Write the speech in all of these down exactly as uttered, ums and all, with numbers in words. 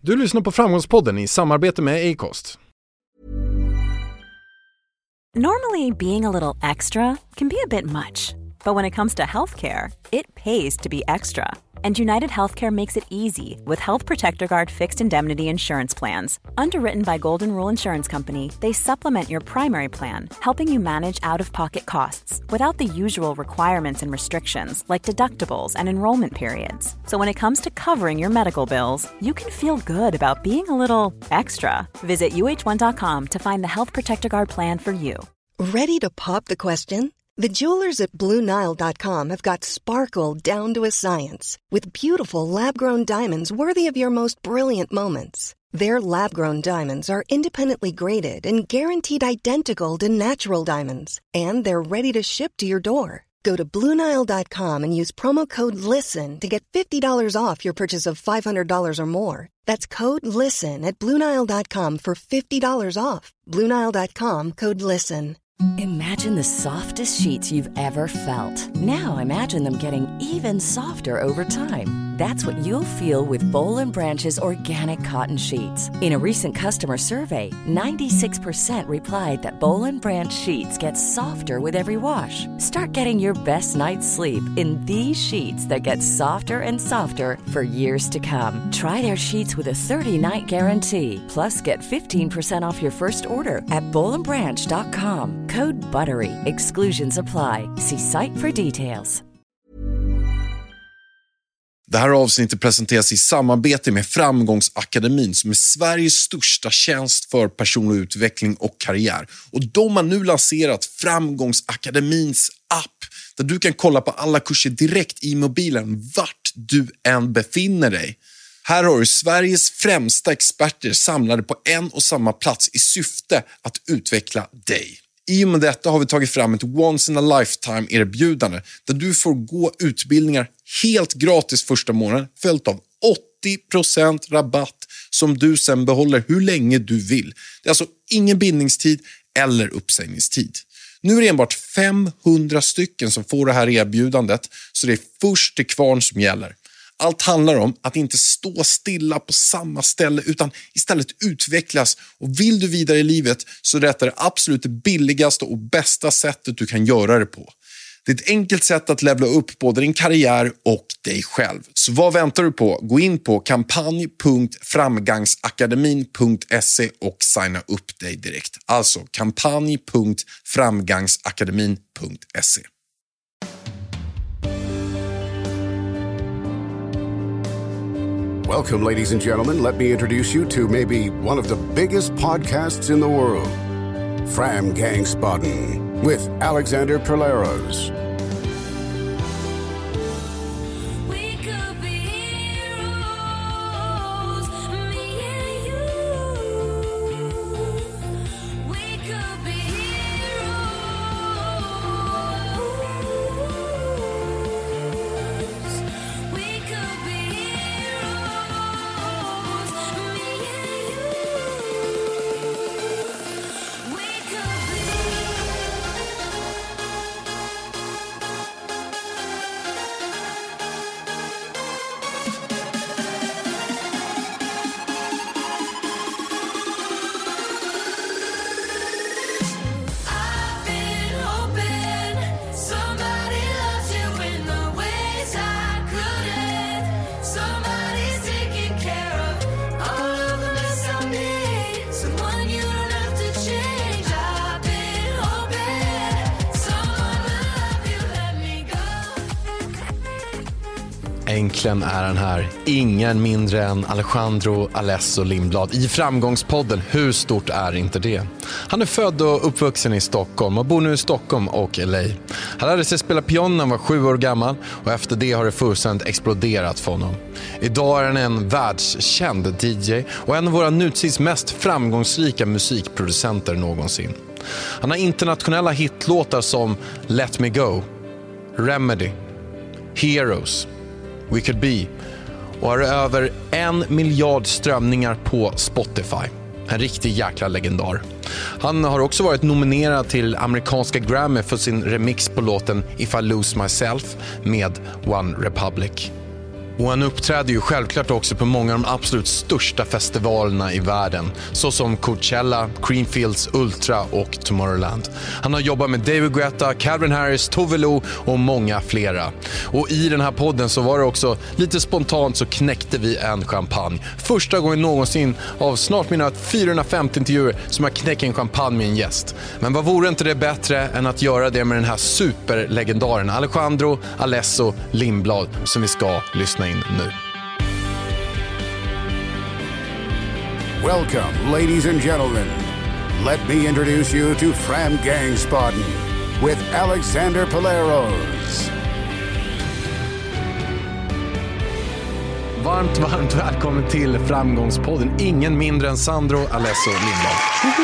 Du lyssnar på Framgångspodden i samarbete med Acast. Normally, being a little extra can be a bit much. But when it comes to healthcare, it pays to be extra. And United Healthcare makes it easy with Health Protector Guard fixed indemnity insurance plans. Underwritten by Golden Rule Insurance Company, they supplement your primary plan, helping you manage out-of-pocket costs without the usual requirements and restrictions like deductibles and enrollment periods. So when it comes to covering your medical bills, you can feel good about being a little extra. Visit U H one dot com to find the Health Protector Guard plan for you. Ready to pop the question? The jewelers at Blue Nile dot com have got sparkle down to a science with beautiful lab-grown diamonds worthy of your most brilliant moments. Their lab-grown diamonds are independently graded and guaranteed identical to natural diamonds, and they're ready to ship to your door. Go to Blue Nile dot com and use promo code LISTEN to get fifty dollars off your purchase of five hundred dollars or more. That's code LISTEN at Blue Nile dot com for fifty dollars off. Blue Nile dot com, code LISTEN. Imagine the softest sheets you've ever felt. Now imagine them getting even softer over time. That's what you'll feel with Boll and Branch's organic cotton sheets. In a recent customer survey, ninety-six percent replied that Boll and Branch sheets get softer with every wash. Start getting your best night's sleep in these sheets that get softer and softer for years to come. Try their sheets with a thirty-night guarantee. Plus, get fifteen percent off your first order at boll and branch dot com. Code BUTTERY. Exclusions apply. See site for details. Det här avsnittet presenteras i samarbete med Framgångsakademin som är Sveriges största tjänst för personlig utveckling och karriär. Och de har nu lanserat Framgångsakademins app där du kan kolla på alla kurser direkt i mobilen vart du än befinner dig. Här har du Sveriges främsta experter samlade på en och samma plats i syfte att utveckla dig. I och med detta har vi tagit fram ett once in a lifetime erbjudande där du får gå utbildningar helt gratis första månaden följt av åttio procent rabatt som du sen behåller hur länge du vill. Det är alltså ingen bindningstid eller uppsägningstid. Nu är det enbart femhundra stycken som får det här erbjudandet så det är först till kvarn som gäller. Allt handlar om att inte stå stilla på samma ställe utan istället utvecklas. Och vill du vidare i livet så är detta det absolut billigaste och bästa sättet du kan göra det på. Det är ett enkelt sätt att levla upp både din karriär och dig själv. Så vad väntar du på? Gå in på kampanj punkt framgangsakademin punkt se och signa upp dig direkt. Alltså kampanj punkt framgangsakademin punkt se. Welcome, ladies and gentlemen. Let me introduce you to maybe one of the biggest podcasts in the world, Framgangspodden, with Alexander Perleros. Äntligen är han här. Ingen mindre än Alejandro Alesso Lindblad i Framgångspodden. Hur stort är inte det? Han är född och uppvuxen i Stockholm och bor nu i Stockholm och L A. Han lärde sig spela piano när han var sju år gammal och efter det har det fullständigt exploderat för honom. Idag är han en världskänd D J och en av våra nutids mest framgångsrika musikproducenter någonsin. Han har internationella hitlåtar som Let Me Go, Remedy, Heroes, We Could Be och har över en miljard strömningar på Spotify. En riktig jäkla legendar. Han har också varit nominerad till amerikanska Grammy för sin remix på låten If I Lose Myself med One Republic. Och han uppträder ju självklart också på många av de absolut största festivalerna i världen. Såsom Coachella, Creamfields, Ultra och Tomorrowland. Han har jobbat med David Guetta, Calvin Harris, Tove Lo och många flera. Och i den här podden så var det också lite spontant så knäckte vi en champagne. Första gången någonsin av snart mina fyrahundrafemtio intervjuer som jag knäcker en champagne med en gäst. Men vad vore inte det bättre än att göra det med den här superlegendaren Alejandro Alesso Lindblad som vi ska lyssna in nu. Welcome, ladies and gentlemen. Let me introduce you to Fram Gangspaden with Alexander Paleros. Varmt, varmt välkommen till Framgångspodden. Ingen mindre än Sandro Alesso Lindblad.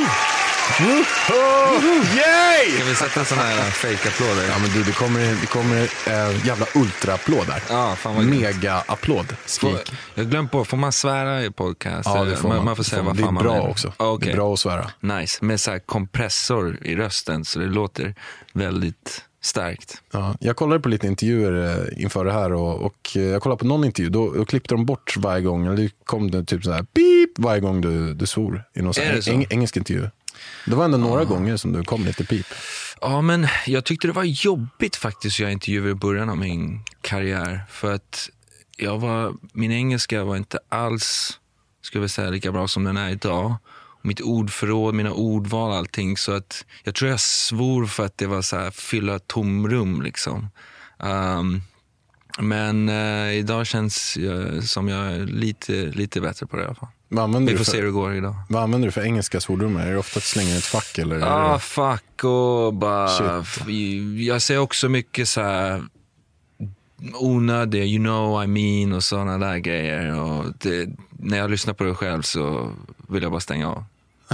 Yay! Ska vi sätta såna här fake-applåder? Ja, men du, det kommer, det kommer äh, jävla ultra-applåd där. Ja, fan vad mega-applåd. Skrik. Jag glömde på, får man svära i podcast? Ja, det får man. Man får säga vad det fan är bra man vill. också. Okay. Det är bra att svära. Nice, med så här kompressor i rösten så det låter väldigt starkt. Ja, jag kollade på lite intervjuer inför det här och, och jag kollade på någon intervju, då, då klippte de bort varje gång, eller det kom det typ så här beep varje gång du, du svor i någon är eng, engelsk intervju. Det var ändå några ah. gånger som du kom lite pip. Ja, men jag tyckte det var jobbigt faktiskt att jag intervjuade i början av min karriär. För att jag var, min engelska var inte alls, skulle jag säga, lika bra som den är idag. Och mitt ordförråd, mina ordval, allting. Så att jag tror jag svor för att det var så här, fylla tomrum liksom. Um, men uh, idag känns jag, som jag är lite, lite bättre på det i alla fall. Vi får se hur det går idag. Vad använder du för engelska svordomar? Är det ofta att slänga ett fuck? Eller ah, det... fuck och bara... Shit. Jag säger också mycket så här onödiga, you know I mean och sådana där grejer. Och det, när jag lyssnar på det själv så vill jag bara stänga av.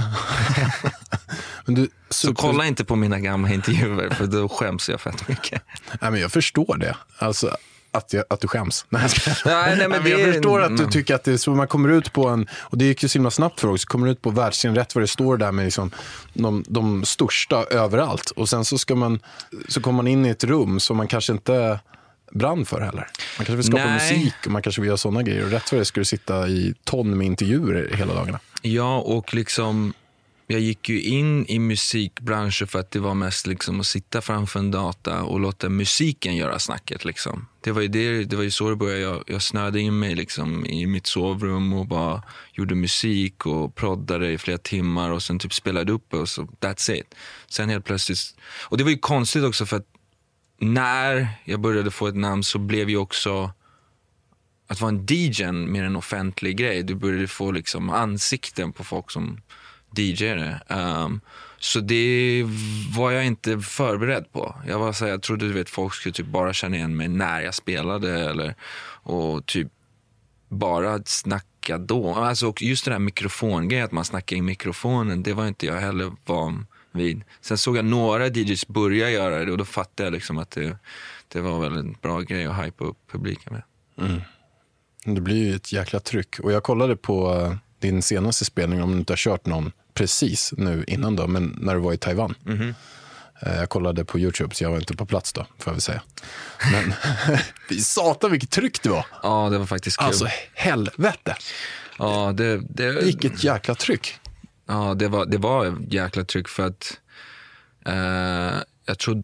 Men du, super... Så kolla inte på mina gamla intervjuer för då skäms jag fett mycket. Nej, men jag förstår det. Alltså... Att, jag, att du skäms. Nej, jag, nej, nej, men men jag det... förstår att du tycker att det är så. Man kommer ut på en, och det gick ju så himla snabbt för oss, kommer ut på världsscen rätt vad det står där med liksom de, de största överallt. Och sen så ska man, så kommer man in i ett rum som man kanske inte brann för heller. Man kanske vill skapa nej. musik och man kanske vill göra sådana grejer. Och rätt vad det ska du sitta i ton med intervjuer hela dagarna. Ja, och liksom... Jag gick ju in i musikbranschen för att det var mest liksom att sitta framför en data och låta musiken göra snacket liksom. Det var ju, det, det var ju så det började. Jag, jag snöade in mig liksom i mitt sovrum och bara gjorde musik och proddade i flera timmar och sen typ spelade upp och så that's it. Sen helt plötsligt, och det var ju konstigt också för att när jag började få ett namn så blev ju också att vara en D J mer en offentlig grej. Du började få liksom ansikten på folk som D J-are. Um, så det var jag inte förberedd på. Jag var så här, jag trodde du vet folk skulle typ bara känna igen mig när jag spelade eller och typ bara snacka då. Alltså just det där mikrofongrejen att man snackar i mikrofonen, det var inte jag heller van vid. Sen såg jag några D Js börja göra det och då fattade jag liksom att det, det var väl en bra grej att hypa upp publiken med. Mm. Det blir ju ett jäkla tryck. Och jag kollade på din senaste spelning, om du inte har kört någon precis nu innan då, men när du var i Taiwan. Mm-hmm. Jag kollade på YouTube så jag var inte på plats då, får jag väl säga. Men vi satan vilket tryck det var. Ja, det var faktiskt kul. Alltså helvete. Ja, det, det... Vilket jäkla tryck. Ja, det var, det var ett jäkla tryck för att eh, jag tror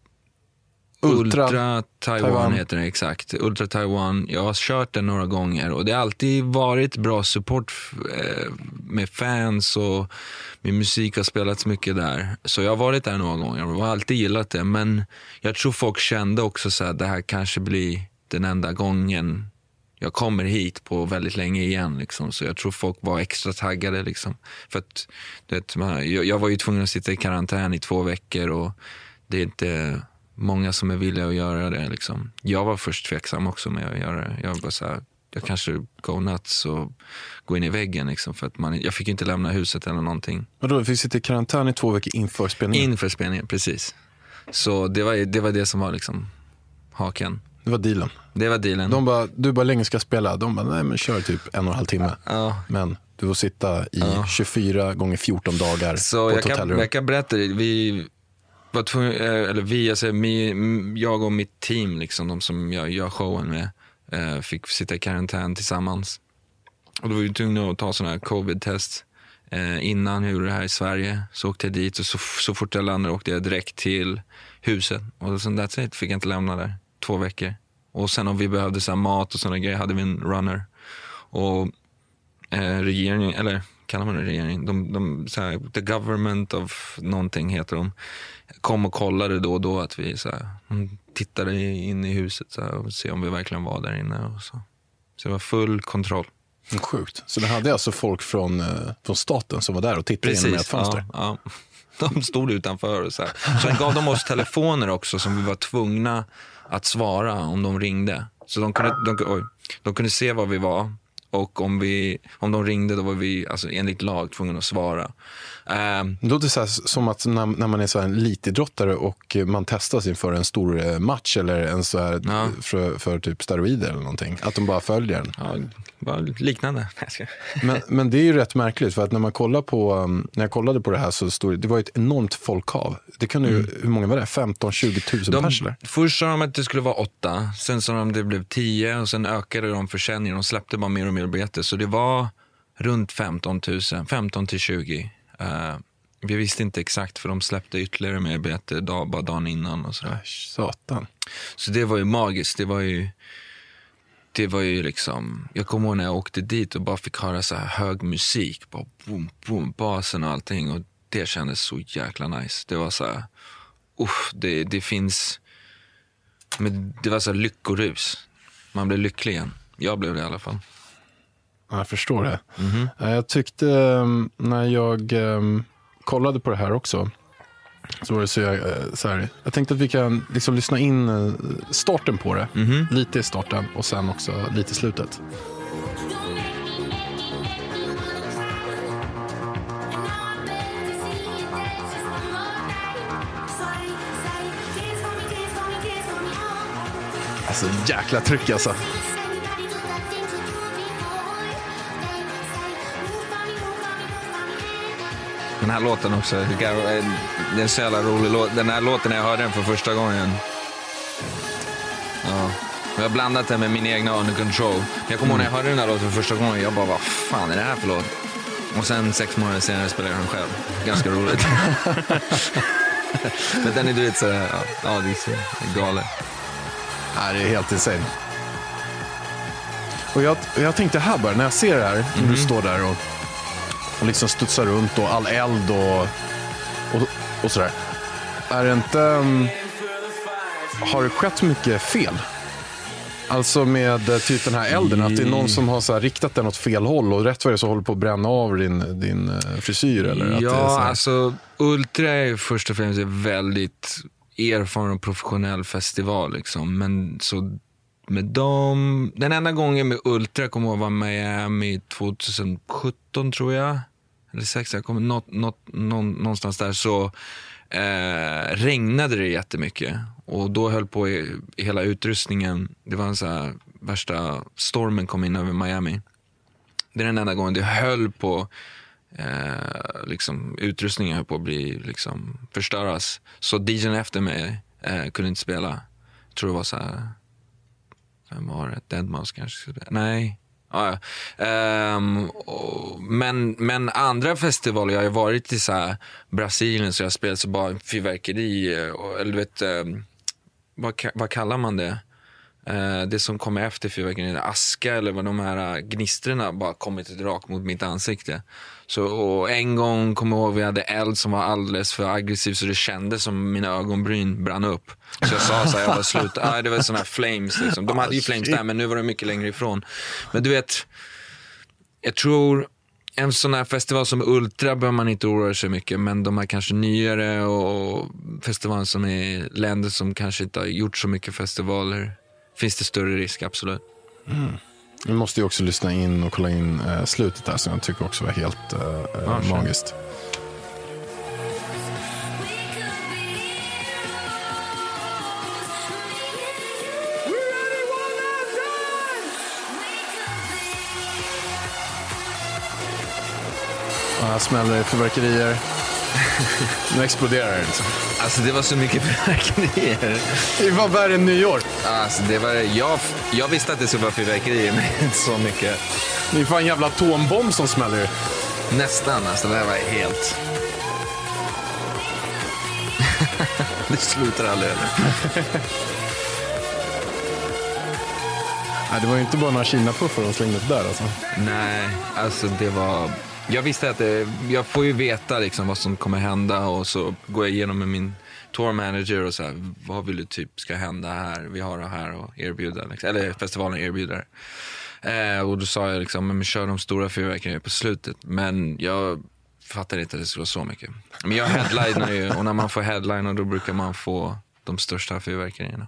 Ultra, Ultra Taiwan, Taiwan heter det, exakt. Ultra Taiwan, jag har kört den några gånger och det har alltid varit bra support eh, med fans och min musik har spelats mycket där. Så jag har varit där några gånger och har alltid gillat det, men jag tror folk kände också så att det här kanske blir den enda gången jag kommer hit på väldigt länge igen liksom. Så jag tror folk var extra taggade liksom. För att det, man, jag, jag var ju tvungen att sitta i karantän i två veckor och det är inte många som är villiga att göra det liksom. Jag var först tveksam också med att göra det. Jag var bara så här, jag kanske går nuts och går in i väggen liksom, för att man, jag fick inte lämna huset eller någonting. Och då fick sitta i karantän i två veckor inför spelningen? Inför spelningen, precis. Så det var det, var det som var liksom haken. Det var dealen. Det var dealen. De bara, du bara länge ska spela. De bara, nej men kör typ en och en halv timme. Ja. Men du får sitta i ja. tjugofyra gånger fjorton dagar så på jag ett hotellrum. Kan, jag kan berätta det. Vi var tvungen, eller vi, alltså, jag och mitt team, liksom, de som jag gör showen med, eh, fick sitta i karantän tillsammans. Och då var vi tvungna att ta sådana här covid-test eh, innan vi gjorde det här i Sverige. Så åkte jag dit och så, så fort jag landade åkte jag direkt till huset. Och sen that's it, fick jag inte lämna där två veckor. Och sen om vi behövde så här mat och sådana grejer hade vi en runner. Och eh, regeringen, eller kallar man det regering? De, de, så här, the government of någonting heter de. Kom och kollade då och då att vi så här, tittade in i huset så här, och se om vi verkligen var där inne. Och så. så det var full kontroll. Sjukt. Så det hade alltså folk från, eh, från staten som var där och tittade Precis, genom ett fönster? Ja, ja. De stod utanför och så här. Sen gav de oss telefoner också som vi var tvungna att svara om de ringde. Så de kunde, de, oj, de kunde se vad vi var. Och om, vi, om de ringde då var vi alltså, enligt lag tvungna att svara. Um, det låter så här, som att när, när man är så här en elitidrottare och man testas inför en stor match eller en så här ja. för, för typ steroider eller någonting. Att de bara följer den. Ja, bara liknande. men, men det är ju rätt märkligt för att när man kollar på, när jag kollade på det här så stod det var ett enormt folkhav. Det kunde ju, mm. hur många var det? femton till tjugo tusen personer? Först sa de att det skulle vara åtta, sen sa de att det blev tio och sen ökade de försäljningen. De släppte bara mer och mer bete. Så det var runt femton tusen, femton till tjugo. Uh, vi visste inte exakt för de släppte ytterligare mer bete dag, bara dagen innan och så. Äsch, satan. Så det var ju magiskt. Det var ju det var ju liksom, jag kommer ihåg när jag åkte dit och bara fick höra så här hög musik, bara boom, boom, basen och allting, och det kändes så jäkla nice. Det var så här, uff, det, det finns, men det var så här lyckorus. Man blev lycklig igen. Jag blev det i alla fall. Jag förstår det. Mm-hmm. Jag tyckte när jag um, kollade på det här också så var det så, jag, så här, jag tänkte att vi kan liksom lyssna in starten på det. Mm-hmm. Lite i starten och sen också lite i slutet. Alltså jäkla tryck alltså. Den här låten också, det är en så jävla rolig låt. Den här låten när jag hörde den för första gången. Ja. Jag har blandat den med min egna Under Control. Jag kommer ihåg när jag hörde den här låten för första gången. Jag bara, vad fan är det här för låt? Och sen sex månader senare spelade jag den själv. Ganska roligt. Men den är du vet så ja, ja, det är så galet. Ja, det är helt insane. Och jag, jag tänkte här bara, när jag ser det här, mm-hmm. när du står där och och liksom studsar runt och all eld och, och, och sådär. Är det inte... Um, har det skett mycket fel? Alltså med typ den här elden, att det är någon som har så här riktat den åt fel håll och rätt vad det så håller på att bränna av din, din frisyr? Eller att ja, det är så här... alltså Ultra är först och främst en väldigt erfaren och professionell festival liksom. Men så med dem, den enda gången med Ultra kommer att vara Miami tjugohundrasjutton tror jag, eller sex, jag kommer något, något, någon, någonstans där, så eh, regnade det jättemycket och då höll på i, i hela utrustningen, det var en så här, värsta stormen kom in över Miami. Det är den enda gången det höll på eh, liksom utrustningen höll på att bli liksom förstöras, så D J:n efter mig eh, kunde inte spela. Jag tror det var så här, vem var det? Deadmau five kanske? Nej. Ah, ja. um, och, men, men andra festivaler, jag har varit i så här Brasilien, så jag spelat så bara fyrverkeri, eller du vet, um, vad, vad kallar man det? Uh, det som kommer efter fyrverkeri, aska eller vad de här gnistrorna bara kommit rakt mot mitt ansikte. Så, och en gång kommer jag ihåg vi hade eld som var alldeles för aggressiv så det kändes som mina ögonbryn brann upp. Så jag sa så här, jag var slut. Ah, det var såna här flames liksom. De hade ju flames där, men nu var det mycket längre ifrån. Men du vet, jag tror en sån här festival som Ultra bör man inte oroa sig mycket, men de här kanske nyare och festivaler som är länder som kanske inte har gjort så mycket festivaler, finns det större risk, absolut. Mm. Vi måste ju också lyssna in och kolla in äh, slutet där som jag tycker också var helt äh, ja, magiskt. Ja, här smäller det fyrverkerier. Nu exploderar det liksom. Alltså det var så mycket fyrverkerier. Det var värre än nyår. Alltså det var, jag, jag visste att det skulle vara fyrverkerier, men inte så mycket. Det är fan en jävla atombomb som smäller. Nästan, alltså det här var helt... Det slutar aldrig. Nej, det var ju inte bara några Kina-puffar de slängde där alltså. Nej, alltså det var... Jag visste att det, jag får ju veta liksom vad som kommer hända, och så går jag igenom med min tour manager och så här, vad vill du typ ska hända här? Vi har det här och erbjuda, liksom. Eller festivalen erbjuder. Eh, och då sa jag liksom, men kör de stora fyrverkerierna på slutet. Men jag fattade inte att det skulle vara så mycket. Men jag headlinar ju, och när man får headliner då brukar man få de största fyrverkerierna.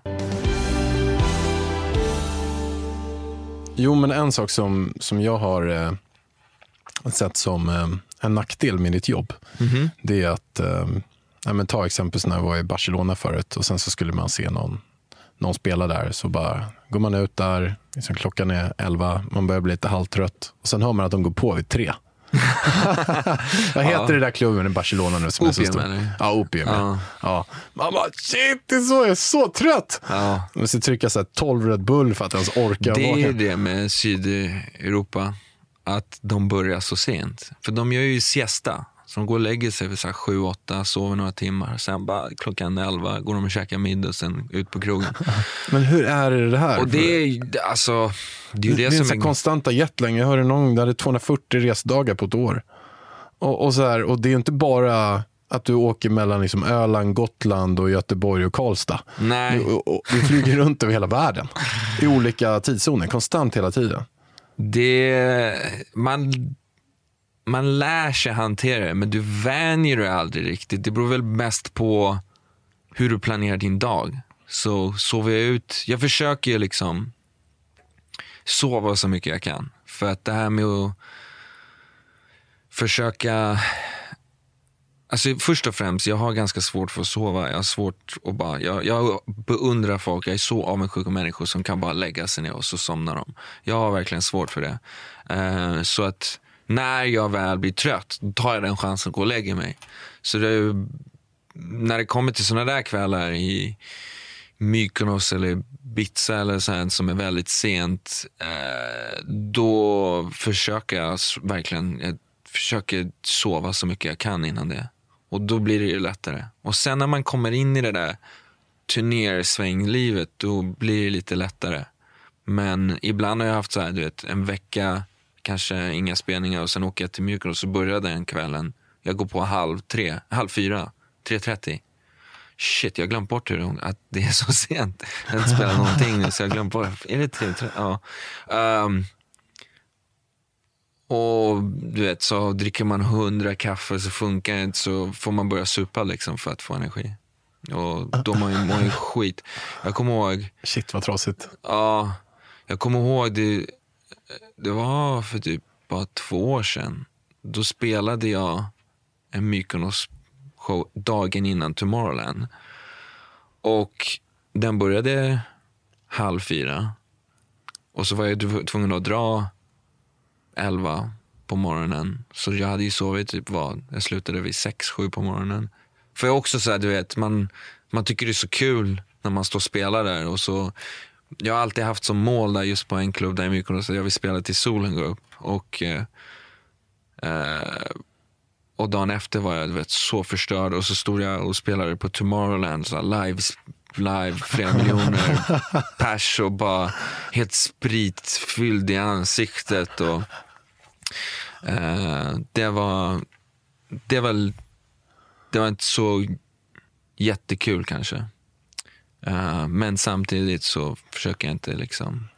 Jo, men en sak som, som jag har eh, sett som eh, en nackdel med ditt jobb, mm-hmm. det är att eh, ja, men ta exempel när jag var i Barcelona förut och sen så skulle man se någon, någon spela där, så bara går man ut där, liksom klockan är elva, man börjar bli lite halvtrött och sen hör man att de går på vid tre. Vad heter ja. det där klubben i Barcelona nu som Opium, är så eller? Ja, Opium. Ja. Ja. Man bara, shit, det är så, jag är så trött. Ja. Man måste trycka så här tolv Red Bull för att ens orka. Det är det med Sydeuropa, att de börjar så sent. För de gör ju siesta. Så de går och lägger sig vid så här sju, åtta, sover några timmar. Sen bara klockan elva går de och käkar middag och sen ut på krogen. Men hur är det här? Och det är alltså... Det är ju det, det är som en är... konstanta jetlag. Jag hörde någon där det är tvåhundrafyrtio resdagar på ett år. Och, och, så här, och det är inte bara att du åker mellan liksom Öland, Gotland och Göteborg och Karlstad. Nej. Du, och, och, du flyger runt över hela världen. I olika tidszoner, konstant hela tiden. Det... Man... Man lär sig hantera det, men du vänjer dig aldrig riktigt. Det beror väl mest på hur du planerar din dag. Så sover jag ut. Jag försöker ju liksom sova så mycket jag kan. För att det här med att försöka... Alltså först och främst, jag har ganska svårt för att sova. Jag har svårt att bara... Jag, jag beundrar folk. Jag är så avundsjuk människor som kan bara lägga sig ner och så somnar de. Jag har verkligen svårt för det. Uh, så att... När jag väl blir trött, då tar jag den chansen att gå och lägga mig. Så det är, när det kommer till såna där kvällar i Mykonos eller Ibiza eller så här, som är väldigt sent, eh, då försöker jag verkligen jag försöker sova så mycket jag kan innan det. Och då blir det ju lättare. Och sen när man kommer in i det där turnersvänglivet, då blir det lite lättare. Men ibland har jag haft så här, du vet, en vecka... kanske inga spelningar och sen åker jag till Mykonos och så började den kvällen. Jag går på halv tre, halv fyra, tre trettio. Shit, jag har glömt bort hur att det är så sent. Jag har inte spelat någonting nu så jag har glömt bort. Är det tre trettio? Ja. Um, och du vet, så dricker man hundra kaffe så funkar det inte, så får man börja supa liksom för att få energi. Och då mår man ju skit. Jag kommer ihåg... Shit, vad trasigt. Ja, jag kommer ihåg det... Det var för typ bara två år sedan. Då spelade jag en Mykonos-show dagen innan Tomorrowland. Och den började halv fyra. Och så var jag tvungen att dra elva på morgonen. Så jag hade ju sovit typ vad? Jag slutade vid sex, sju på morgonen. För jag också så här, du vet, man, man tycker det är så kul när man står och spelar där. Och så... Jag har alltid haft som mål där just på en klubb där i Mykonos att jag vill spela till solen går upp. Och, eh, och dagen efter var jag, du vet, så förstörd. Och så stod jag och spelade på Tomorrowland så live, live, flera miljoner pers och bara helt spritfylld i ansiktet. Och, eh, det var det var det var inte så jättekul kanske. Uh, men samtidigt så försöker jag inte liksom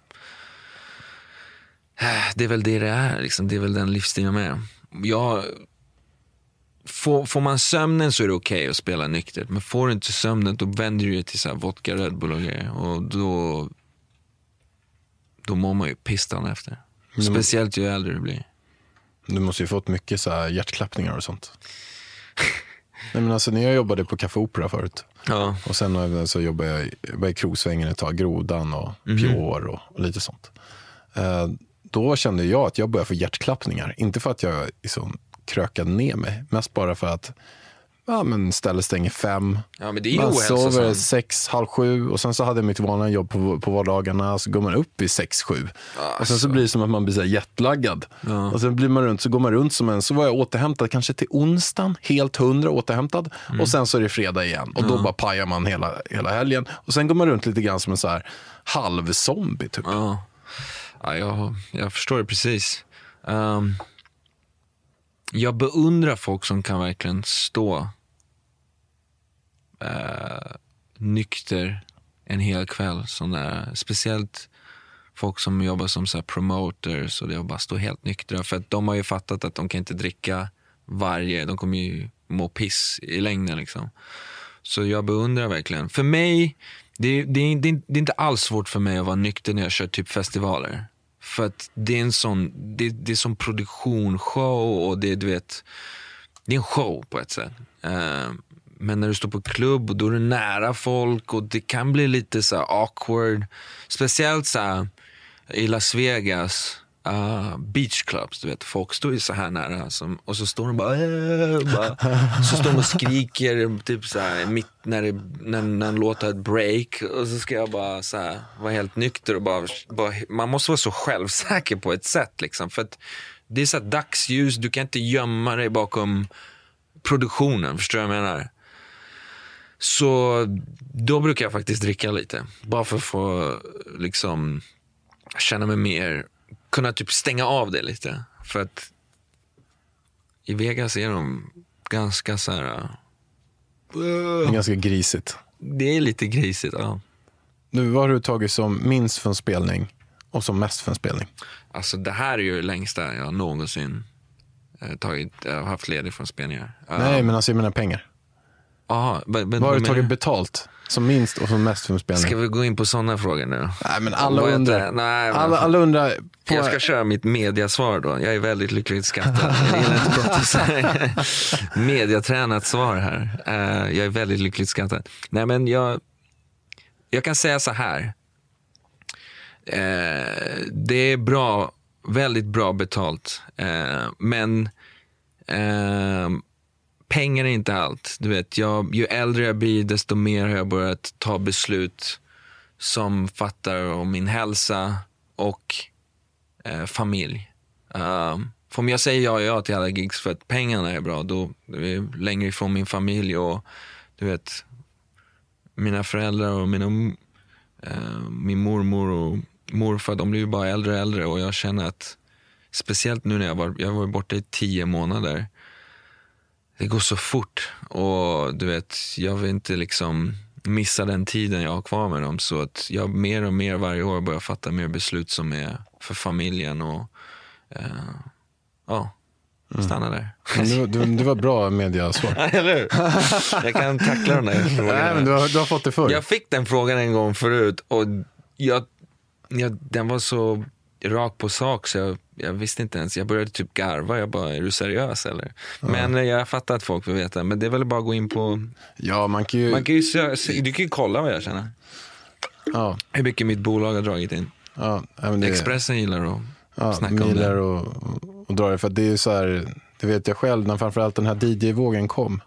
uh, det är väl det det är liksom. Det är väl den livsstilen med. Jag får, får man sömnen så är det okej okay att spela nyktert, men får du inte sömnen då vänder du dig till så här vodka, Red Bull och grejer, och då då mår man ju pistan efter. Mm. Speciellt ju äldre du blir. Du måste ju fått mycket så här hjärtklappningar och sånt. Nej, men alltså när jag jobbade på Café Opera förut, ja. Och sen så jobbade jag, jag var i Krogsvängen ett tag, Grodan och mm. Pjår och, och lite sånt. Eh, då kände jag att jag började få hjärtklappningar. Inte för att jag liksom krökade ner mig, mest bara för att Ja, men stället stänger fem. Ja, men det är ju man ohälsosamt. sover sex, halv sju och sen så hade jag mitt vanliga jobb på, på vardagarna, så går man upp vid sex, sju. Alltså. Och sen så blir det som att man blir så här jetlaggad. Ja. Och sen blir man runt, så går man runt som en, så var jag återhämtad kanske till onsdagen, helt hundra återhämtad. Mm. Och sen så är det fredag igen. Och ja. Då bara pajar man hela, hela helgen. Och sen går man runt lite grann som en så här halvzombie typ. Ja, ja jag, jag förstår det precis. Um, jag beundrar folk som kan verkligen stå Uh, nykter en hel kväll, sån där, speciellt folk som jobbar som så här promoters, och det bara står helt nyktra, för att de har ju fattat att de kan inte dricka varje, de kommer ju må piss i längden liksom. Så jag beundrar verkligen. För mig, det, det, det, det är inte alls svårt för mig att vara nykter när jag kör typ festivaler, för att det är en sån, det, det är som produktion, show, och det, du vet, det är en show på ett sätt. uh, Men när du står på klubb och då är du nära folk, och det kan bli lite så här awkward. Speciellt så här i Las Vegas, uh, beach clubs, du vet. Folk står ju så här nära, som, och så står de bara, äh, bara så står de och skriker typ så här mitt när, det, när, när en låt har ett break, och så ska jag bara så här vara helt nykter och bara, bara man måste vara så självsäker på ett sätt liksom, för att det är så här dagsljus, du kan inte gömma dig bakom produktionen, förstår jag vad jag menar? Så då brukar jag faktiskt dricka lite, bara för att få liksom känna mig mer, kunna typ stänga av det lite, för att i Vegas är de ganska så här uh, ganska grisigt. Det är lite grisigt, ja. Nu, vad har du tagit som minst för en spelning och som mest för en spelning? Alltså det här är ju det längsta jag någonsin eh, tagit, jag har haft ledig från spelningar. Nej, uh, men alltså jag menar pengar. Aha, men, vad har du tagit betalt som minst och som mest för en spelning? Ska vi gå in på sådana frågor nu? Nej, men alla undrar. Nej, alla, alla undrar på... Jag ska köra mitt mediasvar då. Jag är väldigt lyckligt skattad. Jag gillar inte prata så här. Mediatränat svar här. Uh, jag är väldigt lyckligt skattad. Nej, men jag, jag kan säga så här. Uh, det är bra, väldigt bra betalt. Uh, men... Uh, pengar är inte allt. Du vet, jag, ju äldre jag blir, desto mer har jag börjat ta beslut som fattar om min hälsa och eh, familj. Uh, för om jag säger ja, ja till alla gigs för att pengarna är bra, då är jag längre ifrån min familj och du vet, mina föräldrar och mina, uh, min mormor och morfar, de blir ju bara äldre och äldre, och jag känner att speciellt nu när jag var, jag var borta i tio månader, det går så fort, och du vet, jag vill inte liksom missa den tiden jag har kvar med dem, så att jag mer och mer varje år börjar fatta mer beslut som är för familjen, och uh, ja, stanna mm. där. Du, du, du var bra mediasvar. Eller hur? Jag kan tackla den där frågan. Nej, men du har, du har fått det förr. Jag fick den frågan en gång förut, och jag, jag, den var så rak på sak, så jag, jag visste inte ens, jag började typ garva, jag bara, är du seriös eller? Ja. Men jag fattar att folk vill veta, men det är väl bara att gå in på, ja, man kan ju, man kan ju du kan ju kolla vad jag känner. Ja. Hur mycket mitt bolag har dragit in. Ja, men det, Expressen gillar att ja, snacka om det. Och, och, och dra det, för det är ju så här, det vet jag själv, när framförallt den här D J-vågen kom,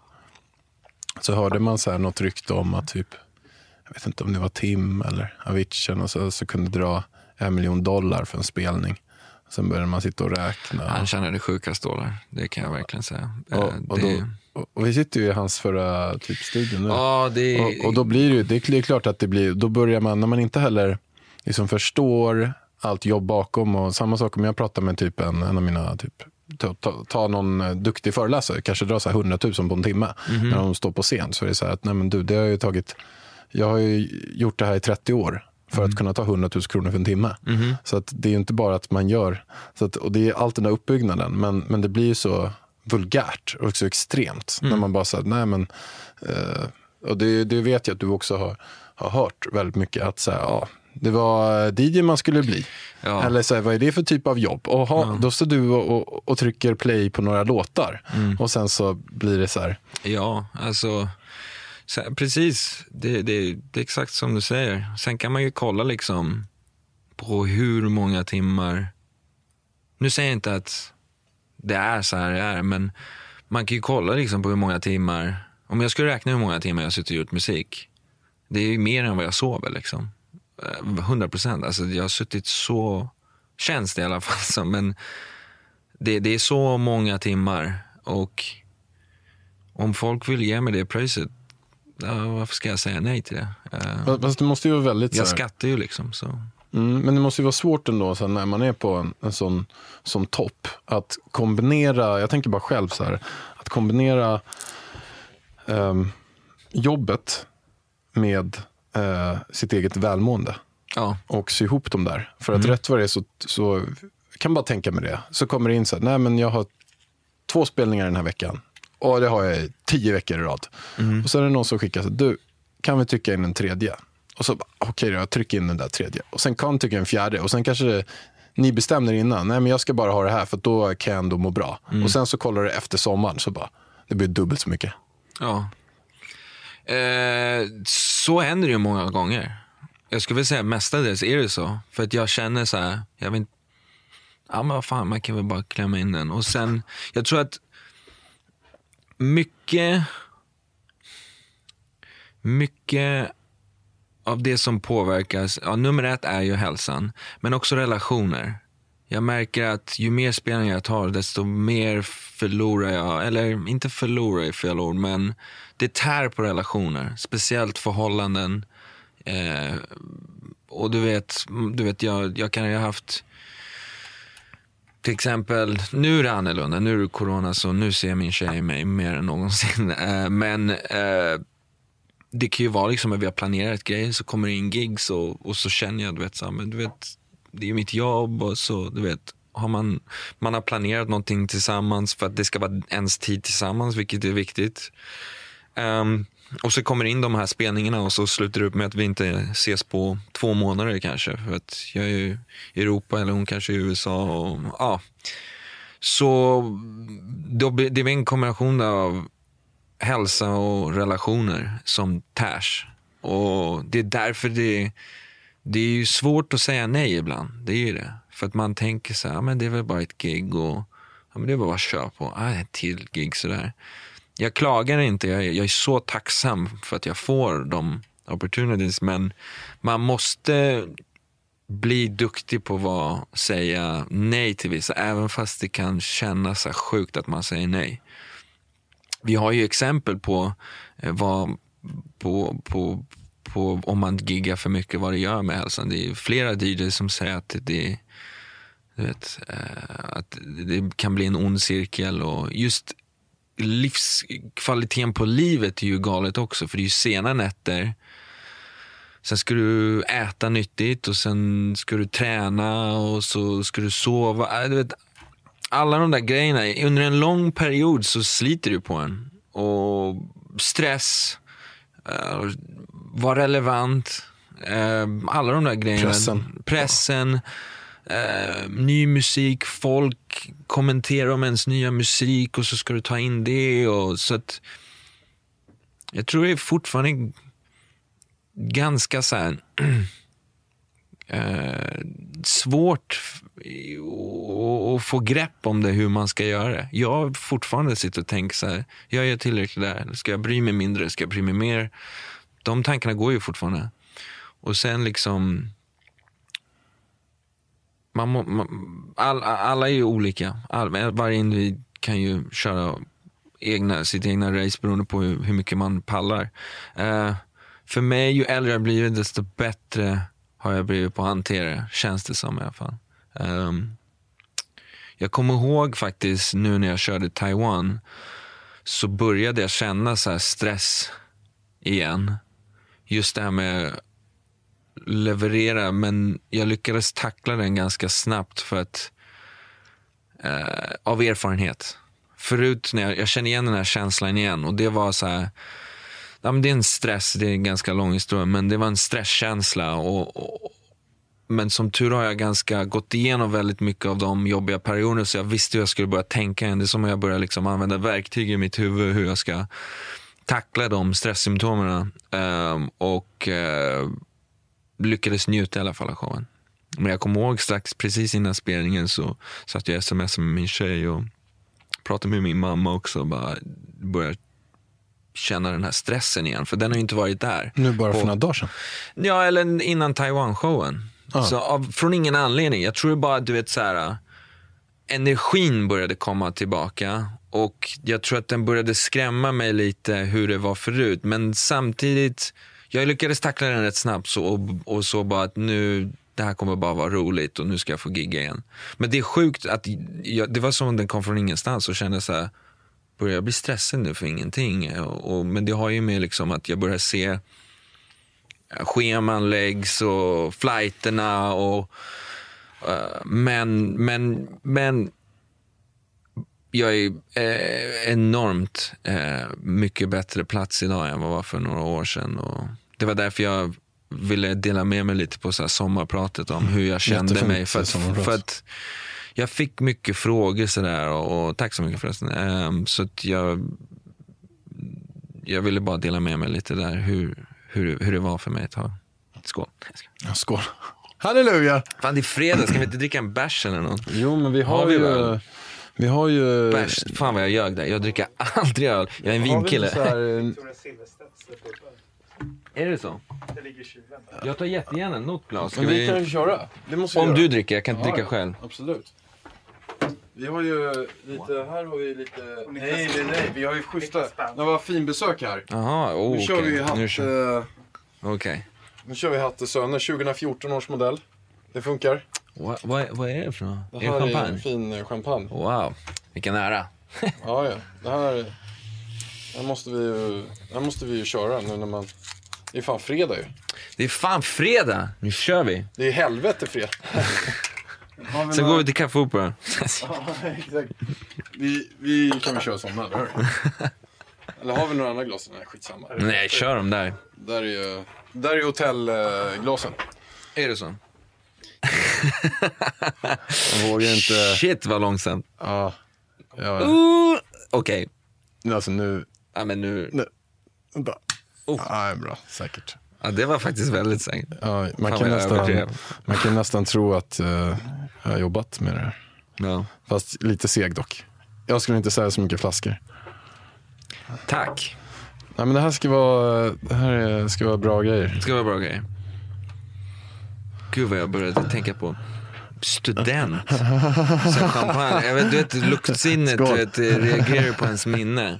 så hörde man så här något rykte om att typ, jag vet inte om det var Tim eller Avicii, och så, så kunde dra en miljon dollar för en spelning. Sen började man sitta och räkna. Han tjänade sjukast dollar, det kan jag verkligen säga. Och, och, det... då, och, och vi sitter ju i hans förra typ studion nu. Ja, det... och, och då blir det ju, det är klart att det blir, då börjar man, när man inte heller liksom förstår allt jobb bakom, och samma sak om jag pratar med typ en, en av mina typ, ta, ta, ta någon duktig föreläsare, kanske dra så här hundratusen på en timme, mm-hmm. när de står på scen, så är det så här att nej men du, det har ju tagit, jag har ju gjort det här i trettio år för mm. att kunna ta hundratusen kronor för en timme. Mm. Så att det är ju inte bara att man gör, så att, och det är allt den där uppbyggnaden, men, men det blir ju så vulgärt och så extremt, mm. när man bara säger nej men, eh, och det, det vet jag att du också har, har hört väldigt mycket, att säga ja, det var D J man skulle bli. Ja. Eller så här, vad är det för typ av jobb? Och ha, ja. Då står du och, och, och trycker play på några låtar. Mm. Och sen så blir det så här. Ja, alltså så, precis, det, det, det är exakt som du säger. Sen kan man ju kolla liksom på hur många timmar. Nu säger jag inte att det är så här det är, men man kan ju kolla liksom på hur många timmar Om jag skulle räkna hur många timmar jag har suttit och gjort musik, det är mer än vad jag sover liksom. hundra procent. Alltså jag har suttit så, känns det i alla fall som, men det, det är så många timmar, och om folk vill ge mig det priset, ja, varför ska jag säga nej till det? Uh, Fast det måste ju vara väldigt... Jag skattar ju liksom så. Mm, men det måste ju vara svårt ändå så här, när man är på en, en sån som topp, att kombinera, jag tänker bara själv så här, att kombinera um, jobbet med uh, sitt eget välmående. Ja. Och sy ihop dem där. För att mm. rätt vad det är så, så kan bara tänka med det. Så kommer det in så här, nej men jag har två spelningar den här veckan. Och det har jag tio veckor i rad. Mm. Och så är det någon som skickar så här, du, kan vi trycka in en tredje? Och så, okej okay, jag trycker in den där tredje. Och sen kan trycka en fjärde. Och sen kanske det, ni bestämmer innan, nej men jag ska bara ha det här för då kan jag ändå må bra. Mm. Och sen så kollar det efter sommaren så bara, det blir dubbelt så mycket. Ja. Eh, så händer det ju många gånger. Jag skulle väl säga mestadels är det så. För att jag känner så här, jag vet inte, ja men vad fan, man kan väl bara klämma in den. Och sen, jag tror att mycket mycket av det som påverkas, ja, nummer ett är ju hälsan, men också relationer. Jag märker att ju mer spelningar jag tar, desto mer förlorar jag, eller inte förlorar i fel ord, men det tär på relationer, speciellt förhållanden. Eh, och du vet, du vet jag, jag kan ju ha haft till exempel, nu är det annorlunda, nu är det corona, så nu ser min tjej mig mer än någonsin. Eh, men eh, det kan ju vara liksom att vi har planerat grejer, så kommer det in gigs och, och så känner jag, du vet, så, men du vet, det är ju mitt jobb och så, du vet, har man, man har planerat någonting tillsammans för att det ska vara ens tid tillsammans, vilket är viktigt. Um, och så kommer in de här spelningarna och så slutar det upp med att vi inte ses på två månader kanske, för att jag är i Europa eller hon kanske är i U S A och ja. Så då, det är en kombination av hälsa och relationer som tärs, och det är därför det, det är ju svårt att säga nej ibland, det är ju det, för att man tänker så här, ja, men det är väl bara ett gig och ja, men det är bara att köra på, ah, ett till gig sådär. Jag klagar inte, jag är, jag är så tacksam för att jag får de opportunities, men man måste bli duktig på vad säga nej till vissa, även fast det kan kännas så sjukt att man säger nej. Vi har ju exempel på vad på, på, på om man giggar för mycket, vad det gör med hälsan. Det är flera D Js som säger att det, du vet, att det kan bli en ond cirkel, och just livskvaliteten på livet är ju galet också, för det är ju sena nätter. Sen ska du äta nyttigt och sen ska du träna och så ska du sova. Du vet, alla de där grejerna, under en lång period så sliter du på en. Och stress, uh, var relevant, uh, alla de där grejerna. Pressen. Pressen. Uh, ny musik, folk kommenterar om ens nya musik och så ska du ta in det, och så att jag tror det är fortfarande ganska så här uh, svårt att få grepp om det, hur man ska göra det. Jag fortfarande sitter och tänker så här, jag gör tillräckligt där, ska jag bry mig mindre, ska jag bry mig mer? De tankarna går ju fortfarande. Och sen liksom Man må, man, all, alla är ju olika. All, varje individ kan ju köra egna, sitt egna race beroende på hur, hur mycket man pallar. Uh, för mig, ju äldre jag blir, desto bättre har jag blivit på att hantera det, känns det som i alla fall. Um, jag kommer ihåg faktiskt nu när jag körde Taiwan, så började jag känna så här stress igen. Just det här med leverera, men jag lyckades tackla den ganska snabbt för att eh, av erfarenhet. Förut när jag, jag kände igen den här känslan igen, och det var så här, ja, men det är en stress, det är en ganska lång historia, men det var en stresskänsla, och, och men som tur har jag ganska gått igenom väldigt mycket av de jobbiga perioderna, så jag visste hur jag skulle börja tänka igen. Det är som att jag börjar liksom använda verktyg i mitt huvud, hur jag ska tackla de stresssymptomerna, um, och uh, lyckades njuta i alla fall av showen. Men jag kommer ihåg strax precis innan spelningen så satt jag sms med min tjej och pratade med min mamma också, och bara började känna den här stressen igen. För den har ju inte varit där. Nu bara för på, några dagar sedan. Ja, eller innan Taiwan-showen. Ah. Så av, från ingen anledning. Jag tror bara att du vet så här, energin började komma tillbaka. Och jag tror att den började skrämma mig lite hur det var förut. Men samtidigt, jag lyckades tackla den rätt snabbt så, och, och så bara att nu, det här kommer bara vara roligt och nu ska jag få gigga igen. Men det är sjukt att jag, det var som om den kom från ingenstans och kände så här, börjar jag bli stressad nu för ingenting. Och, och, men det har ju med liksom att jag börjar se scheman läggs och flighterna och uh, men, men, men jag är eh, enormt eh, mycket bättre plats idag än vad jag var för några år sedan. Och det var därför jag ville dela med mig lite på så här sommarpratet om hur jag kände Jättefint, mig. För att, för att jag fick mycket frågor sådär och, och tack så mycket förresten. Um, så att jag, jag ville bara dela med mig lite där hur, hur, hur det var för mig ett tag. Skål. Ja, skål. Halleluja. Fan, det är fredag. Ska vi inte dricka en bärs eller något? Jo, men vi har, har vi ju... Väl? Vi har ju... Bärs. Fan vad jag ljög där. Jag dricker aldrig öl. Jag är en vinkille. Här... Är det så? Det ligger i kylen. Jag tar jättegärna något glas. Men vi, vi kan ju köra. Det måste Om göra. du dricker, jag kan inte ja, dricka själv. Absolut. Vi har ju lite, här har vi lite... Nej, nej, nej. Vi har ju schyssta... Det var fin besök här. Jaha, oh, nu kör okay. vi hatt... Nu kör, uh, okay. nu kör vi Hatte Söner, tjugo fjorton års modell. Det funkar. Vad, vad, vad är det för något? Det är här det champagne? är en fin champagne. Wow, vilken ära. ja, ja. Det här... Här måste vi ju... Här måste vi ju köra nu när man... Det är fan fredag ju. Det är fan fredag. Nu kör vi. Det är helvete fredag. Sen några... går vi till kaffeopera. Ja, exakt. Vi, vi kan väl köra sådana, eller hur? Eller har vi några andra glas? Nej, skitsamma. Nej, kör dem där. Där är ju... Där är hotellglasen. Är det så? Jag vågar inte... Shit, vad långsamt. Ja. ja. Uh, Okej. Okay. Alltså nu... Ja, men nu... nu. Vänta. Oh. Ja, bra. Säkert. Ja, det var faktiskt väldigt säkert. Ja, man, kan nästan, man kan nästan tro att uh, jag har jobbat med det här. Ja. Fast lite seg dock. Jag skulle inte säga så mycket flaskor. Tack. Nej, men det här ska vara, det här ska vara bra grejer. Det ska vara bra grejer. Gud vad jag började tänka på student. Så champagne. Jag vet, du vet, luktsinnet du vet, reagerar på ens minne.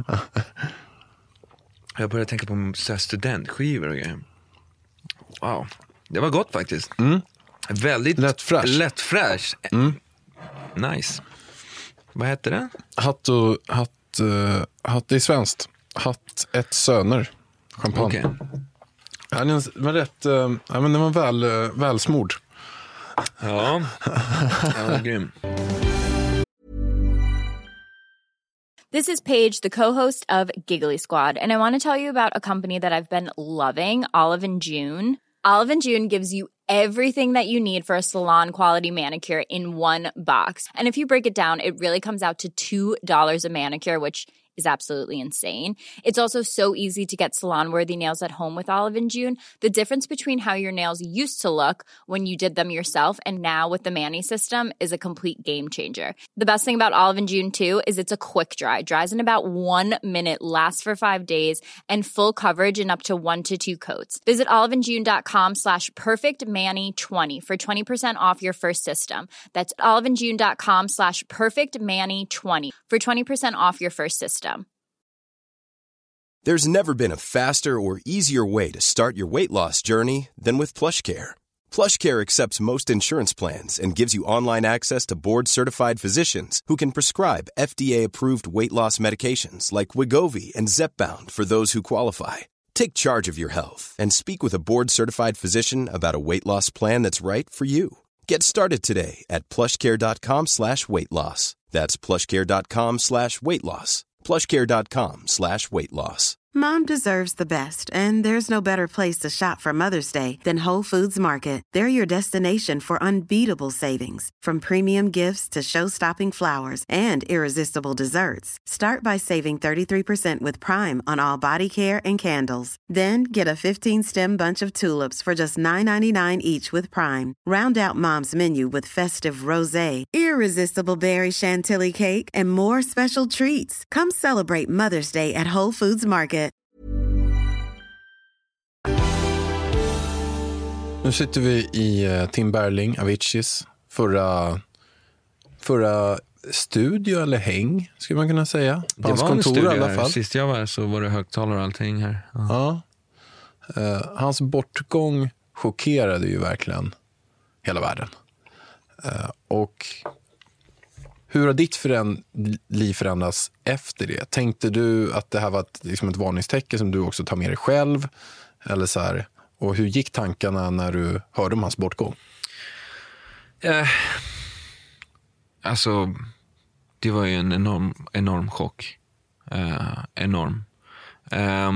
Jag började tänka på så här studentskivor och grejer. Wow. Det var gott faktiskt. Mm. Väldigt lättfräsch. Lättfräsch. Mm. Nice. Vad heter det? Hatt och hatt, uh, hatt är svenskt. Hatt ett söner. Champagne. Okay. Ja, den var rätt, uh, ja, men den var väl, uh, välsmord. Ja. Den var grym. This is Paige, the co-host of Giggly Squad, and I want to tell you about a company that I've been loving, Olive and June. Olive and June gives you everything that you need for a salon-quality manicure in one box. And if you break it down, it really comes out to two dollars a manicure, which is absolutely insane. It's also so easy to get salon-worthy nails at home with Olive and June. The difference between how your nails used to look when you did them yourself and now with the Mani system is a complete game changer. The best thing about Olive and June, too, is it's a quick dry. Dries in about one minute, lasts for five days, and full coverage in up to one to two coats. Visit oliveandjune.com slash perfectmani20 for twenty percent off your first system. That's oliveandjune.com slash perfectmani20 for twenty percent off your first system. There's never been a faster or easier way to start your weight loss journey than with PlushCare. PlushCare accepts most insurance plans and gives you online access to board-certified physicians who can prescribe F D A-approved weight loss medications like Wegovy and Zepbound for those who qualify. Take charge of your health and speak with a board-certified physician about a weight loss plan that's right for you. Get started today at plushcare.com slash weight loss. That's plushcare.com slash weight loss. plushcare.com slash weight loss. Mom deserves the best, and there's no better place to shop for Mother's Day than Whole Foods Market. They're your destination for unbeatable savings, from premium gifts to show-stopping flowers and irresistible desserts. Start by saving thirty-three percent with Prime on all body care and candles. Then get a fifteen-stem bunch of tulips for just nine ninety-nine each with Prime. Round out Mom's menu with festive rosé, irresistible berry chantilly cake, and more special treats. Come celebrate Mother's Day at Whole Foods Market. Nu sitter vi i uh, Tim Berling, Aviciis förra, förra studio eller häng, skulle man kunna säga. På det hans var kontor en studio i alla här. fall. Sist jag var så var det högtalare och allting här. Ja. Ja. Uh, hans bortgång chockerade ju verkligen hela världen. Uh, och hur har ditt föränd- liv förändrats efter det? Tänkte du att det här var ett, liksom ett varningstecken som du också tar med dig själv? Eller så här, och hur gick tankarna när du hörde om hans bortgång? Eh, alltså, det var ju en enorm, enorm chock. Eh, enorm. Eh,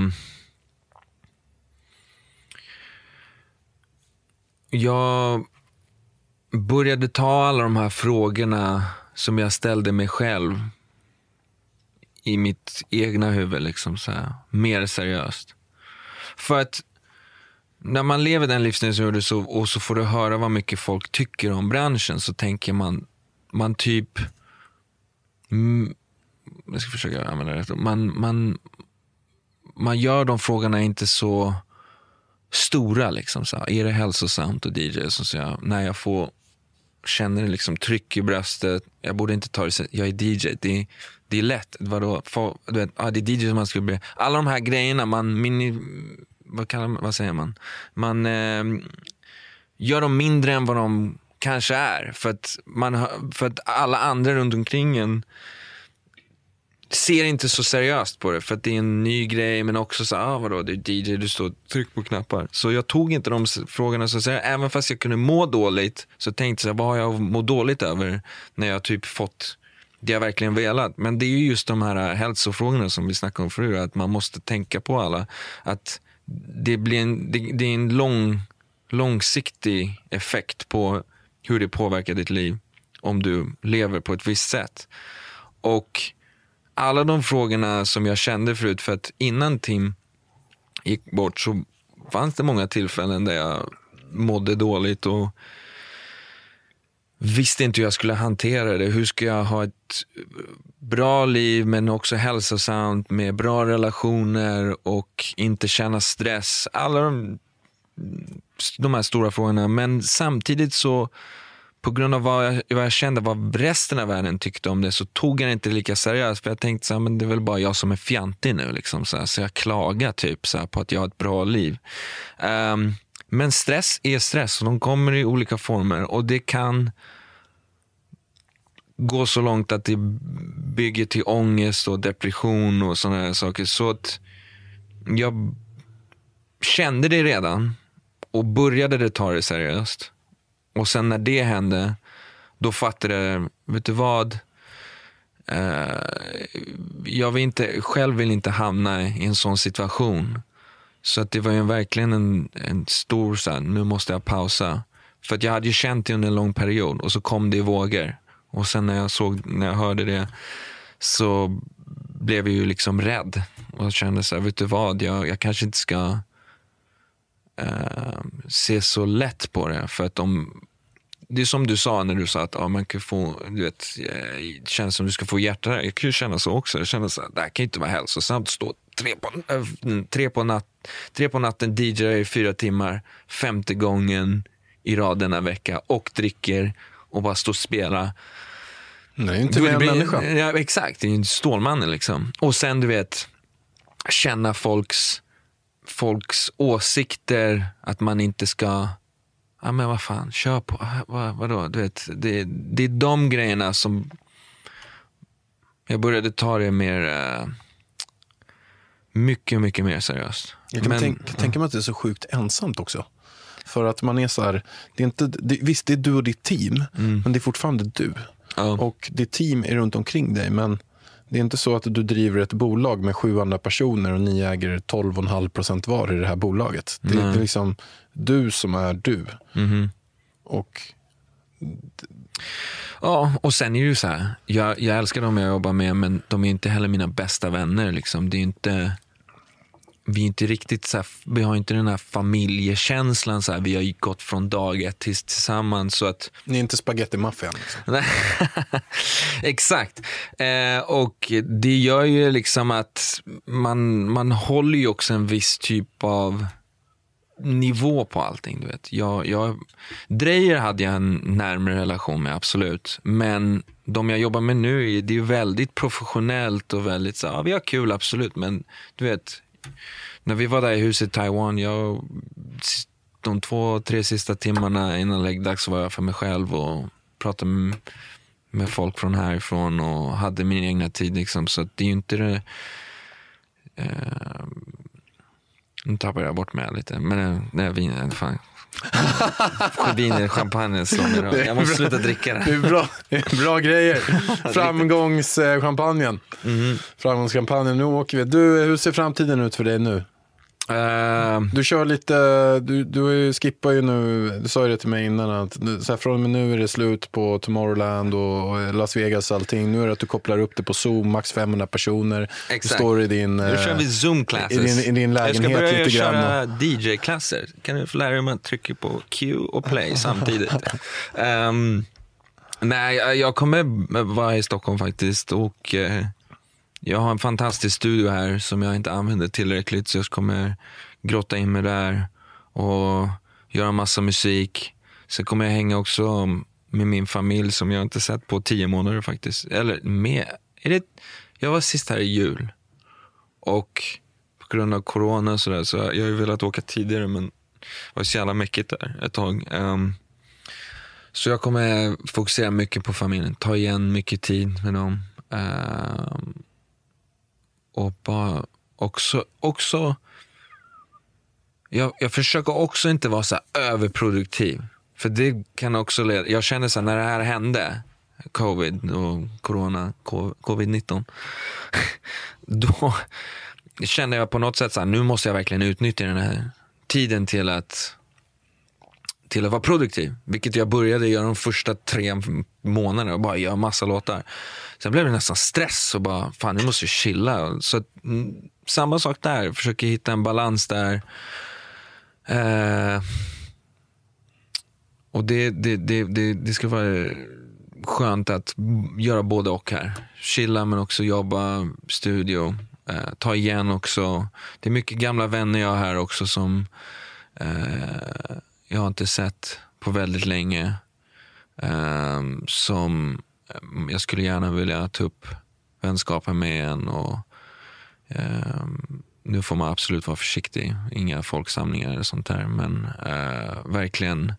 jag började ta alla de här frågorna som jag ställde mig själv i mitt egna huvud liksom så här, mer seriöst. För att när man lever den livsstilen som du så, och så får du höra vad mycket folk tycker om branschen, så tänker man man typ mm, jag ska försöka använda det. Man, man, man gör de frågorna inte så stora liksom så här, är det hälsosamt och D J så säger jag, när jag får känner liksom tryck i bröstet, jag borde inte ta det, jag är D J, det är, det är lätt, vadå, för, du vet, ah, det är D J som man skulle bli, alla de här grejerna man mini, vad kallar man, vad säger man man eh, gör dem mindre än vad de kanske är, för att, man, för att alla andra runt omkring en ser inte så seriöst på det, för att det är en ny grej, men också så, ah, vadå, det är D J, du står tryck på knappar. Så jag tog inte de frågorna så att säga, även fast jag kunde må dåligt, så tänkte jag, vad har jag må dåligt över när jag typ fått det jag verkligen velat. Men det är ju just de här hälsofrågorna som vi snackade om förut, att man måste tänka på alla, att det blir en, det, det är en lång, långsiktig effekt på hur det påverkar ditt liv om du lever på ett visst sätt. Och alla de frågorna som jag kände förut, för att innan Tim gick bort så fanns det många tillfällen där jag mådde dåligt och visste inte hur jag skulle hantera det. Hur ska jag ha ett bra liv men också hälsosamt med bra relationer och inte känna stress. Alla de, de här stora frågorna. Men samtidigt så, på grund av vad jag, vad jag kände, vad resten av världen tyckte om det, så tog jag det inte lika seriöst. För jag tänkte så här, men det är väl bara jag som är fjantig nu. Liksom, så, här, så jag klagar typ så här, på att jag har ett bra liv. Um, men stress är stress och de kommer i olika former. Och det kan gå så långt att det bygger till ångest och depression och sådana här saker. Så att jag kände det redan och började det ta det seriöst. Och sen när det hände, då fattade jag, vet du vad? Uh, jag vill inte, själv vill inte hamna i en sån situation. Så att det var ju verkligen en, en stor, så här, nu måste jag pausa. För att jag hade ju känt det under en lång period och så kom det i vågor. Och sen när jag såg, när jag hörde det, så blev jag ju liksom rädd. Och kände så här, vet du vad? Jag, jag kanske inte ska uh, se så lätt på det. För att om, det är som du sa när du sa att ja, man kan få, du vet, det känns som du ska få hjärta. Jag kan ju känna så också. Jag känner så här, det här kan inte vara hälsosamt. Stå tre på, äh, tre på, natt, tre på natten, D J i fyra timmar, femte gången i rad denna vecka och dricker och bara stå och spela. Det är inte en människa. Ja, exakt, det är ju en stålmannen liksom. Och sen du vet, känna folks folks åsikter, att man inte ska, ja men vad fan, kör på, vad, vadå, du vet, det, det är de grejerna som jag började ta det mer uh, mycket, mycket mer seriöst. Jag kan men, tänka, tänka mig att det är så sjukt ensamt också. För att man är så här, det är inte, det, visst det är du och ditt team, mm. men det är fortfarande du. Oh. Och ditt team är runt omkring dig, men Det är inte så att du driver ett bolag med sju andra personer och ni äger tolv komma fem procent var i det här bolaget. Det är liksom du som är du. Mm-hmm. Och... Ja, och sen är det ju så här. Jag, jag älskar dem jag jobbar med, men de är inte heller mina bästa vänner. Liksom. Det är inte... Vi är inte riktigt så här, vi har inte den här familjekänslan så här, vi har gått från dag ett till, tillsammans så att ni är inte spaghetti-maffian liksom. Exakt. Eh, och det gör ju liksom att man, man håller ju också en viss typ av nivå på allting, du vet. Jag, jag, Dreyer hade jag en närmare relation med, absolut. Men de jag jobbar med nu, det är ju väldigt professionellt och väldigt så, ja, vi har kul, absolut. Men du vet, när vi var där i huset i Taiwan, jag, de två, tre sista timmarna innan läggdags var jag för mig själv och pratade med, med folk från härifrån och hade min egna tid liksom. Så att det är ju inte det... Eh, nu tappar jag bort mig lite. Men nej, vin, fan. Vin, champagne slår mig då. Jag måste sluta dricka det. Det är bra, det är bra grejer. Framgångschampagnen. Mm. Framgångschampagnen. Nu åker vi. Du, hur ser framtiden ut för dig nu? Uh, du kör lite, du, du skippar ju nu, du sa ju det till mig innan att så här, från och med nu är det slut på Tomorrowland och Las Vegas och allting. Nu är det att du kopplar upp det på Zoom, max femhundra personer. Exakt. Du står i din, nu kör vi Zoom-classes. I din, i din lägenhet. Jag ska börja lite köra grann. D J-klasser. Kan du få lära dig att man trycker på Q och play samtidigt? um, nej, jag kommer vara i Stockholm faktiskt och... Uh, jag har en fantastisk studio här som jag inte använder tillräckligt, så jag kommer grotta in mig där och göra massa musik. Sen kommer jag hänga också med min familj som jag inte sett på tio månader faktiskt. Eller med, är det, jag var sist här i jul och på grund av corona och sådär, så jag har ju velat åka tidigare, men det var så jävla mäckigt där ett tag. Um, så jag kommer fokusera mycket på familjen, ta igen mycket tid med dem. Um, Och bara också, också jag, jag försöker också inte vara så här överproduktiv. För det kan också leda, jag känner så här, när det här hände, covid och corona, covid nitton, då kände jag på något sätt så här, nu måste jag verkligen utnyttja den här tiden till att till att vara produktiv, vilket jag började göra de första tre månaderna och bara göra massa låtar. Sen blev det nästan stress och bara, fan, nu måste jag chilla. Så mm, samma sak där, försöker hitta en balans där. Eh, och det, det, det, det, det ska vara skönt att göra både och här. Chilla men också jobba, studio, eh, ta igen också. Det är mycket gamla vänner jag har här också som eh, jag har inte sett på väldigt länge. Eh, som jag skulle gärna vilja ta upp vänskapen med en. Och eh, nu får man absolut vara försiktig. Inga folksamlingar eller sånt där. Men eh, verkligen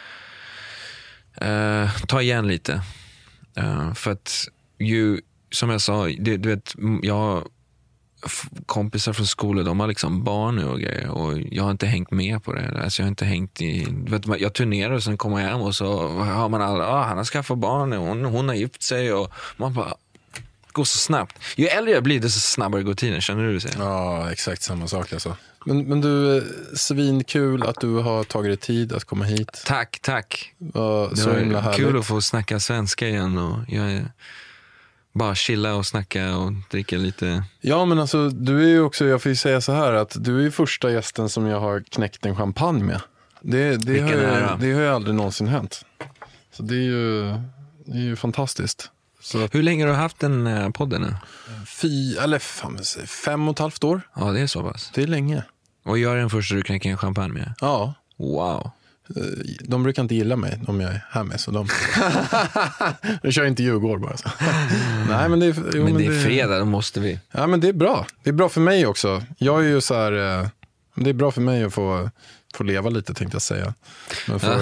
eh, ta igen lite. Eh, för att ju, som jag sa, det, du vet, jag har kompisar från skolan, de har liksom barn och grejer, och jag har inte hängt med på det. Alltså jag har inte hängt i, vet, jag turnerar och sen kommer jag hem och så har man alla, ah, han har skaffat barn och hon, hon har gift sig, och man bara går så snabbt. Ju äldre jag blir, desto snabbare går tiden, känner du det? Ja, exakt samma sak alltså. Men, men du, svinkul att du har tagit dig tid att komma hit. Tack, tack. Uh, det så var himla härligt. Kul att få snacka svenska igen, och jag är bara chilla och snacka och dricka lite. Ja, men alltså du är ju också, jag får ju säga så här, att du är ju första gästen som jag har knäckt en champagne med. Det, det, har, ju, det har ju aldrig någonsin hänt. Så det är ju, det är ju fantastiskt. Så att, hur länge har du haft den här podden nu? Fy, eller fem, fem och ett halvt år. Ja, det är så pass. Det är länge. Och jag är den första du knäcker en champagne med? Ja. Wow. De brukar inte gilla mig om jag är här med, så de jag kör inte Djurgård bara så. Nej, men det är, jo, men det är det, fredag, då måste vi. Ja, men det är bra. Det är bra för mig också. Jag är ju så här, det är bra för mig att få, få leva lite, tänkte jag säga. Men för,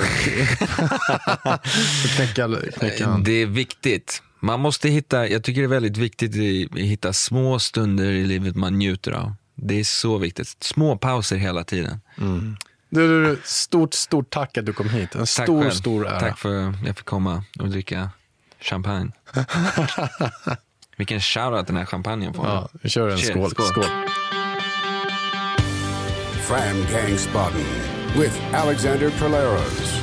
för knäcka, knäcka. Det är viktigt. Man måste hitta, jag tycker det är väldigt viktigt att hitta små stunder i livet man njuter av. Det är så viktigt. Små pauser hela tiden. Mm. Du, du, stort, stort tack att du kom hit. En tack stor, själv. stor ära. Tack för att jag fick komma och dricka champagne. Vilken shoutout den här champagnen får. Ja, vi kör en Cheers, skål. skål. skål. Fram Gangsbaden with Alexander Polaros.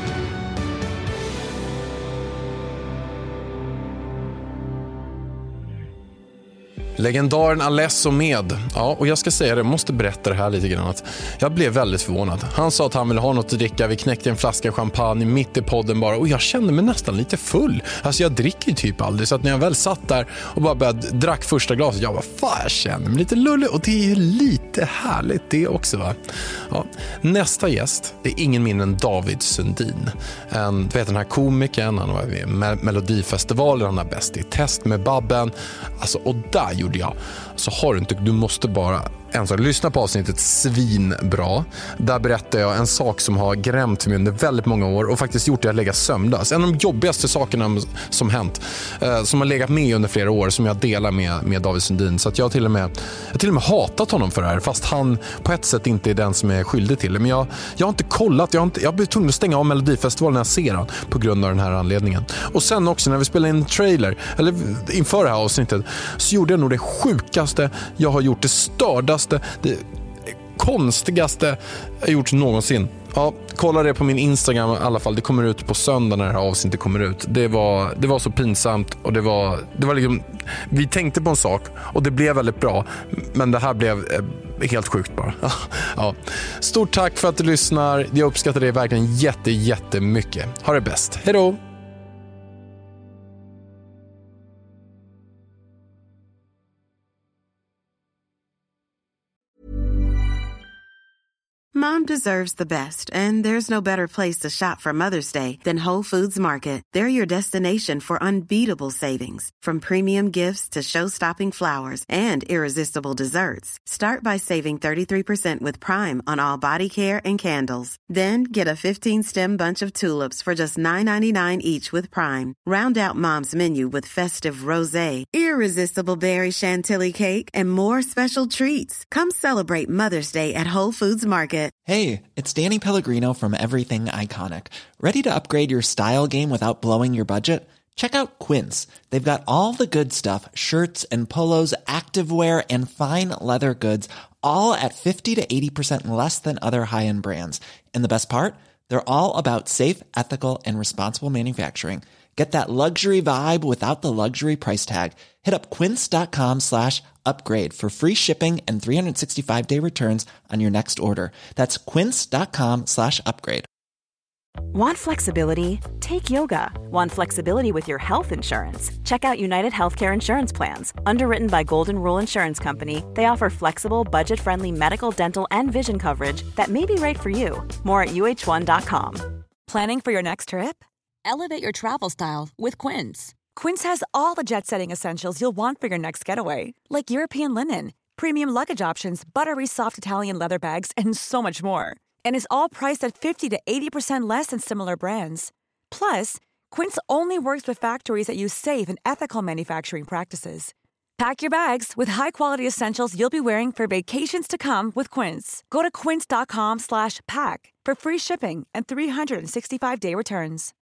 Legendaren Alesso med. Ja, och jag ska säga det, jag måste berätta det här lite grann. Att jag blev väldigt förvånad. Han sa att han ville ha något att dricka. Vi knäckte en flaska champagne mitt i podden bara. Och jag kände mig nästan lite full. Alltså jag dricker ju typ aldrig. Så att när jag väl satt där och bara började drack första glaset. Jag bara, fan jag känner mig lite lullig. Och det är lite härligt det också va. Ja. Nästa gäst, det är ingen mindre än David Sundin. En, du vet den här komikern. Han var med Mel- Melodifestivalen. Han har Bäst i test med Babben. Alltså och där gjorde jag. Så har du inte, du måste bara en sak, lyssna på avsnittet svinbra. Där berättar jag en sak som har grämt mig under väldigt många år och faktiskt gjort det att lägga sömnlös. En av de jobbigaste sakerna som hänt, eh, som har legat med under flera år, som jag delar med, med David Sundin. Så att jag till och med jag till och med hatat honom för det här, fast han på ett sätt inte är den som är skyldig till det. Men jag, jag har inte kollat, jag har inte, jag blev tvungen att stänga av Melodifestivalen när jag ser han på grund av den här anledningen. Och sen också när vi spelade in en trailer, eller inför det här avsnittet, så gjorde jag nog det sjukaste jag har gjort, det stördaste, det konstigaste jag gjort någonsin. Ja, kolla det på min Instagram i alla fall. Det kommer ut på söndag när det här avsnittet kommer ut. Det var, det var så pinsamt och det var, det var liksom, vi tänkte på en sak och det blev väldigt bra, men det här blev eh, helt sjukt bara. Ja. Stort tack för att du lyssnar. Jag uppskattar det verkligen jätte, jättemycket. Ha det bäst. Hej då! Mom deserves the best, and there's no better place to shop for Mother's Day than Whole Foods Market. They're your destination for unbeatable savings, from premium gifts to show-stopping flowers and irresistible desserts. Start by saving thirty-three percent with Prime on all body care and candles. Then get a fifteen-stem bunch of tulips for just nine ninety-nine each with Prime. Round out Mom's menu with festive rosé, irresistible berry chantilly cake, and more special treats. Come celebrate Mother's Day at Whole Foods Market. Hey, it's Danny Pellegrino from Everything Iconic. Ready to upgrade your style game without blowing your budget? Check out Quince. They've got all the good stuff, shirts and polos, activewear, and fine leather goods, all at fifty to eighty percent less than other high-end brands. And the best part? They're all about safe, ethical, and responsible manufacturing. Get that luxury vibe without the luxury price tag. Hit up quince.com slash upgrade for free shipping and three sixty-five day returns on your next order. That's quince.com slash upgrade. Want flexibility? Take yoga. Want flexibility with your health insurance? Check out United Healthcare Insurance Plans. Underwritten by Golden Rule Insurance Company, they offer flexible, budget-friendly medical, dental, and vision coverage that may be right for you. More at U H one dot com. Planning for your next trip? Elevate your travel style with Quince. Quince has all the jet-setting essentials you'll want for your next getaway, like European linen, premium luggage options, buttery soft Italian leather bags, and so much more. And is all priced at fifty to eighty percent less than similar brands. Plus, Quince only works with factories that use safe and ethical manufacturing practices. Pack your bags with high-quality essentials you'll be wearing for vacations to come with Quince. Go to quince.com slash pack for free shipping and three sixty-five day returns.